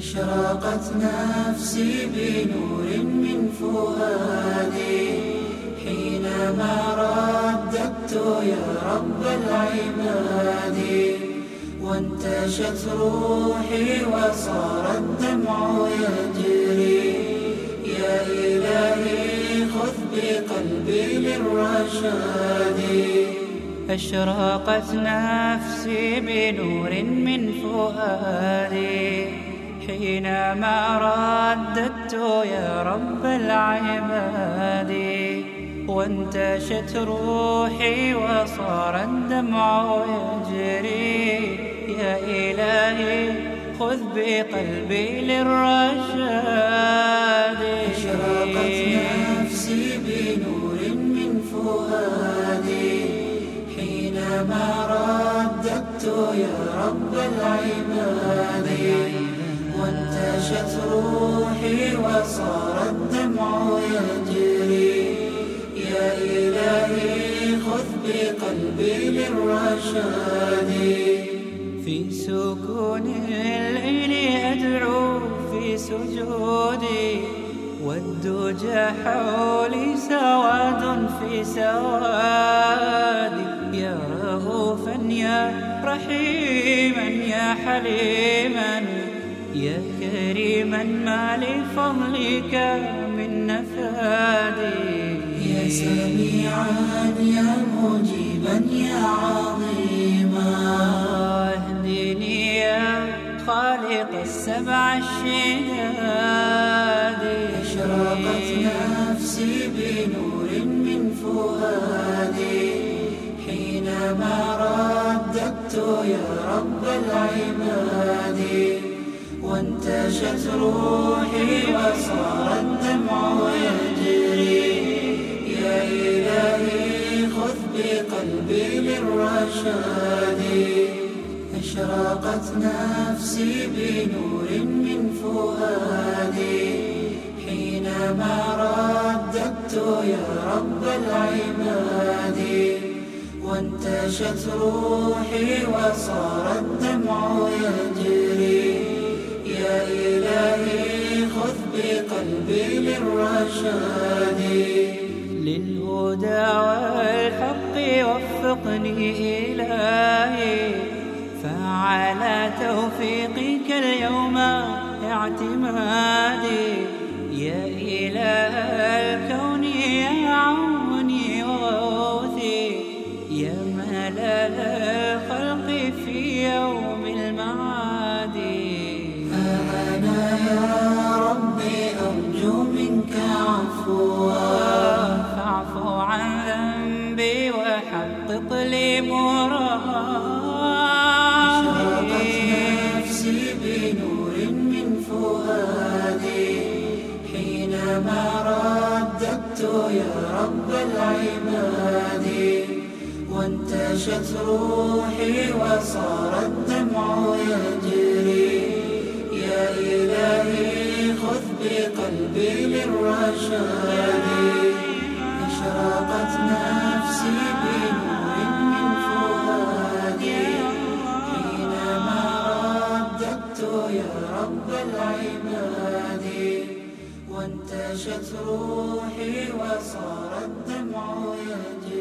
أشرقت نفسي بنور من فؤادي حينما رددت يا رب العباد، وانتشت روحي وصار الدمع يجري. يا إلهي خذ بقلبي للرشاد. أشرقت نفسي بنور من فؤادي حينما رددت يا رب العباد، وانتشت روحي وصار الدمع يجري. يا إلهي خذ بقلبي للرشاد. أشرقت نفسي بنور من فؤادي حينما رددت يا رب العباد، وانتشت روحي وصار الدمع يجري. يا إلهي خذ بقلبي للرشاد. في سكون الليل أدعو في سجودي، والدجى حولي سواد في سوادي. يا رؤوفا يا رحيما يا حليما يا كريما ما لفضلك من نفادي. يا سميعا يا مجيبا يا عظيما، اهدني يا خالق السبع الشداد. أشرقت نفسي بنور من فؤادي حينما رددت يا رب العباد، وانتشت روحي وصار الدمع يجري. يا إلهي خذ بقلبي للرشاد. أشرقت نفسي بنور من فؤادي حينما رددت يا رب العباد، وانتشت روحي وصار الدمع يجري. يا إلهي خذ بقلبي للرشاد. للهدى والحق وفقني إلهي، فعلى توفيقك اليوم اعتمادي. يا إله الكون يا عوني وغوثي، يا ملال الخلق في يوم المعاد. أنا يا ربي أرجو منك عفوا، فاعف عن ذنبي وحقق لي مرادي. أشرقت نفسي بنور من فؤادي حينما رددت يا رب العباد، وانتشت روحي وصار الدمع يجري. يا إلهي خذ بقلبي للرشاد. أشرقت نفسي بنور من فؤادي حينما رددت يا رب العباد، وانتشت روحي وصار الدمع يجري.